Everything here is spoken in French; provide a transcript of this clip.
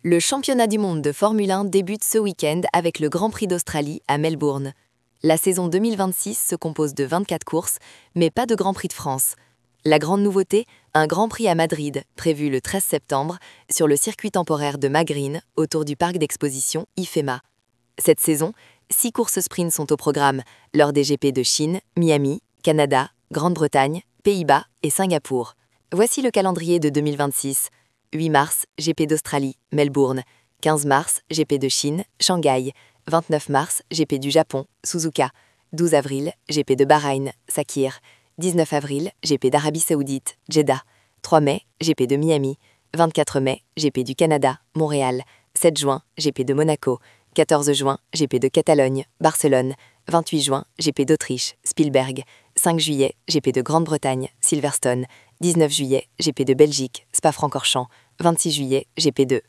Le championnat du monde de Formule 1 débute ce week-end avec le Grand Prix d'Australie à Melbourne. La saison 2026 se compose de 24 courses, mais pas de Grand Prix de France. La grande nouveauté, un Grand Prix à Madrid, prévu le 13 septembre, sur le circuit temporaire de Maghrine, autour du parc d'exposition IFEMA. Cette saison, 6 courses sprint sont au programme, lors des GP de Chine, Miami, Canada, Grande-Bretagne, Pays-Bas et Singapour. Voici le calendrier de 2026. 8 mars, GP d'Australie, Melbourne. 15 mars, GP de Chine, Shanghai. 29 mars, GP du Japon, Suzuka. 12 avril, GP de Bahreïn, Sakhir. 19 avril, GP d'Arabie Saoudite, Jeddah. 3 mai, GP de Miami. 24 mai, GP du Canada, Montréal. 7 juin, GP de Monaco. 14 juin, GP de Catalogne, Barcelone. 28 juin, GP d'Autriche, Spielberg. 5 juillet, GP de Grande-Bretagne, Silverstone. 19 juillet, GP de Belgique, Spa-Francorchamps. 26 juillet, GP de